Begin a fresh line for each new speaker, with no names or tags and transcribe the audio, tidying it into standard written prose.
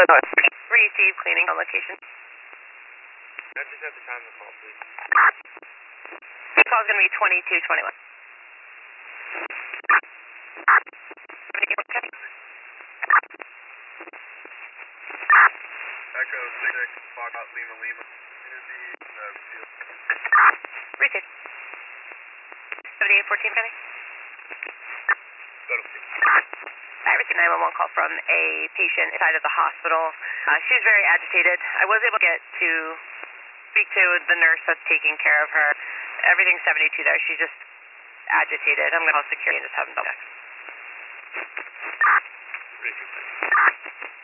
Receive cleaning on location.
I just have the time to call, please.
The call's going to be 2221.
Echo 6 Foxtrot Lima Lima.
Receive. 7814 Penny. I received a 911 call from a patient inside of the hospital. She was very agitated. I was able to get to speak to the nurse that's taking care of her. Everything's 72 there. She's just agitated. I'm going to call security and just have them double check.